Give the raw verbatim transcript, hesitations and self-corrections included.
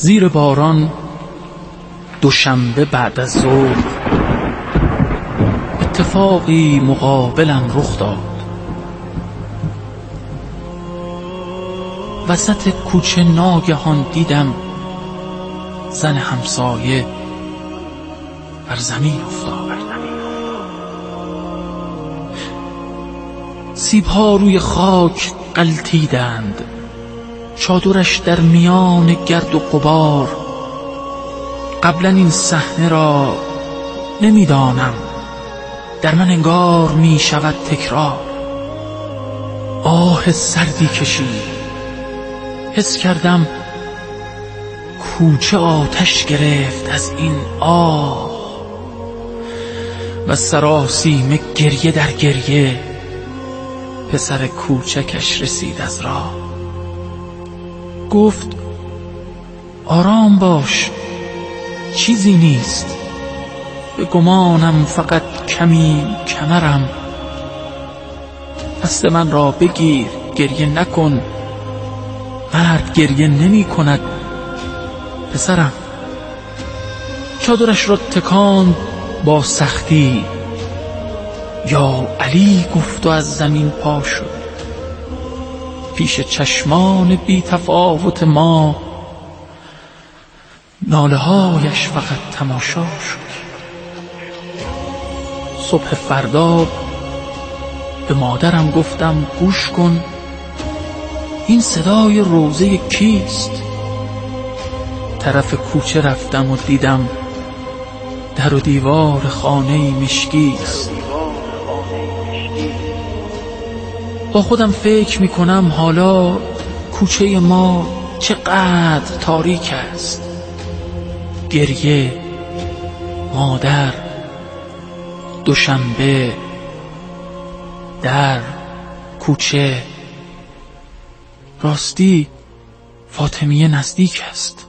زیر باران دوشنبه بعد از ظهر اتفاقی مقابلم رخ داد. وسط کوچه ناگهان دیدم زن همسایه بر زمین افتاد. سیب‌ها روی خاک غلتیدند، چادرش در میان گرد و غبار. قبلا این صحنه را نمیدانم، در من انگار می شود تکرار. آه سردی کشید، حس کردم کوچه آتش گرفت از این آه و سراسیمه گریه در گریه. پسر کوچکش رسید از راه، گفت آرام باش، چیزی نیست، به گمانم فقط کمی کمرم. دست من را بگیر، گریه نکن، مرد گریه نمی کند پسرم. چادرش را تکاند با سختی، یا علی گفت و از زمین پا شد. پیش چشمان بی تفاوت ما ناله هایش فقط تماشا شد. صبح فردا به مادرم گفتم گوش کن، این صدای روزه کیست؟ طرف کوچه رفتم و دیدم در و دیوار خانه مشکیست. با خودم فکر میکنم حالا کوچه ما چقدر تاریک است. گریه، مادر، دوشنبه، در، کوچه. راستی فاطمیه نزدیک است.